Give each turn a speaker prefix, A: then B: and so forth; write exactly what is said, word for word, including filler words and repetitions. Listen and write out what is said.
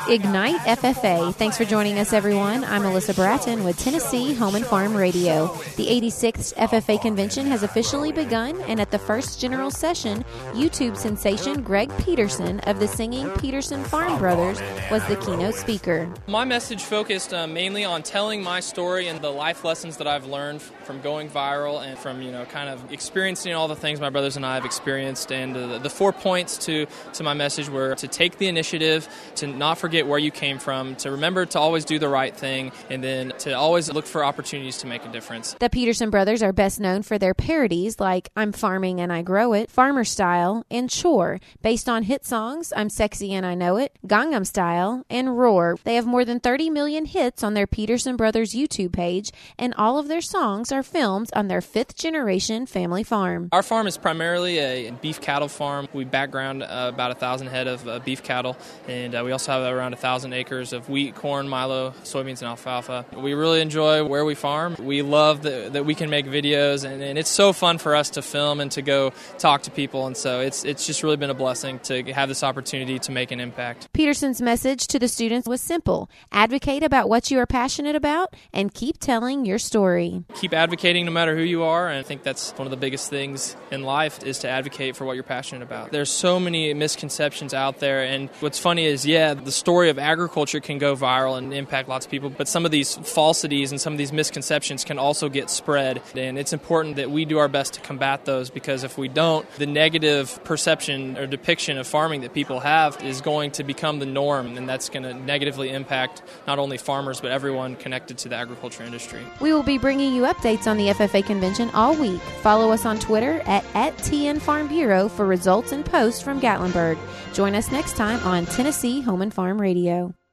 A: Ignite F F A. Thanks for joining us, everyone. I'm Alyssa Bratton with Tennessee Home and Farm Radio. The eighty-sixth F F A convention has officially begun, and at the first general session, YouTube sensation Greg Peterson of the singing Peterson Farm Brothers was the keynote speaker.
B: My message focused uh, mainly on telling my story and the life lessons that I've learned from going viral and from, you know, kind of experiencing all the things my brothers and I have experienced. And uh, the four points to, to my message were to take the initiative, to not forget where you came from, to remember to always do the right thing, and then to always look for opportunities to make a difference.
A: The Peterson brothers are best known for their parodies like I'm Farming and I Grow It, Farmer Style, and Chore, based on hit songs I'm Sexy and I Know It, Gangnam Style, and Roar. They have more than thirty million hits on their Peterson Brothers YouTube page, and all of their songs are filmed on their fifth generation family farm.
B: Our farm is primarily a beef cattle farm. We background uh, about a thousand head of uh, beef cattle, and uh, we also have around a thousand acres of wheat, corn, milo, soybeans, and alfalfa. We really enjoy where we farm. We love the, that we can make videos, and, and it's so fun for us to film and to go talk to people, and so it's it's just really been a blessing to have this opportunity to make an impact.
A: Peterson's message to the students was simple: advocate about what you are passionate about and keep telling your story.
B: Keep advocating no matter who you are, and I think that's one of the biggest things in life is to advocate for what you're passionate about. There's so many misconceptions out there, and what's funny is, yeah, the story of agriculture can go viral and impact lots of people, but some of these falsities and some of these misconceptions can also get spread, and it's important that we do our best to combat those, because if we don't, the negative perception or depiction of farming that people have is going to become the norm, and that's going to negatively impact not only farmers but everyone connected to the agriculture industry.
A: We will be bringing you updates on the F F A convention all week. Follow us on Twitter at, at T N Farm Bureau for results and posts from Gatlinburg. Join us next time on Tennessee Home and Farm Radio.